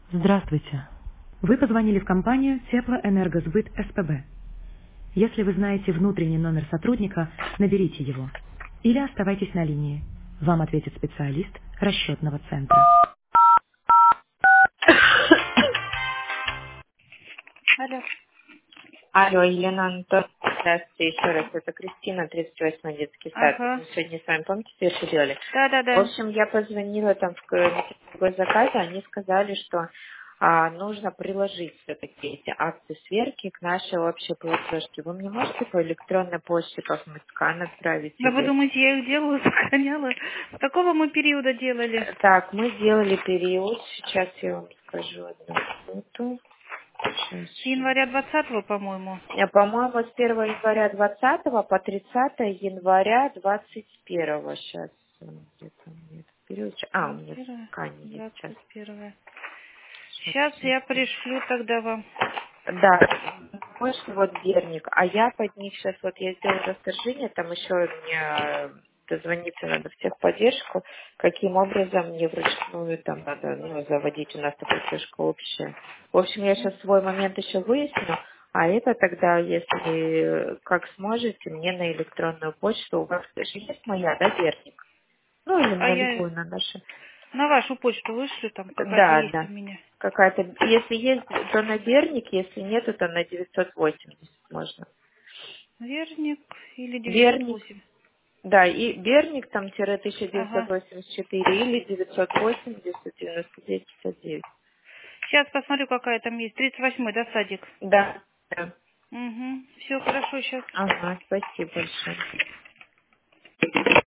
Здравствуйте. Вы позвонили в компанию Теплоэнергосбыт СПБ. Если вы знаете внутренний номер сотрудника, наберите его. Или оставайтесь на линии. Вам ответит специалист расчетного центра. Алло. Алло, Елена Анатольевна, здравствуйте еще раз. Это Кристина, 38-й детский сад. Ага. Мы сегодня с вами, помните, все делали? В Да. общем, я позвонила там в госзаказе, они сказали, что нужно приложить все-таки эти акты сверки к нашей общей платежке. Вы мне можете по электронной почте как-нибудь скан отправить Да вы или... думаете, я их делала, сохраняла? С какого мы периода делали? Так, мы сделали период, сейчас я вам скажу одну минуту. С Сейчас. января 20-го, по-моему. По-моему, с 1 января 20 по 30 января 21. Сейчас где-то у меня этот период. У меня 21, скане есть сейчас. 21. Сейчас, Сейчас сейчас. я пришлю тогда вам. Да, почта вот Берник, а я под них сейчас вот я сделала расторжение, там еще мне дозвониться надо в техподдержку, каким образом мне вручную там надо заводить, у нас такая флешка общая. В общем, я сейчас свой момент еще выясню, а это тогда, если как сможете, мне на электронную почту, у вас же есть моя, да, Берник? Ну, или А на я любую, на нашу. на вашу почту вышлю, там какая-то Да, есть у да. меня. Какая-то, если есть, то на Берник, если нет, то на 980 можно. Верник или Берник, 908. да, и Берник там тире Ага. 1984 или 980 99 59. Сейчас посмотрю, какая там есть. 38-й, да, садик? Да, да. Угу. Все хорошо, сейчас. Ага, спасибо большое.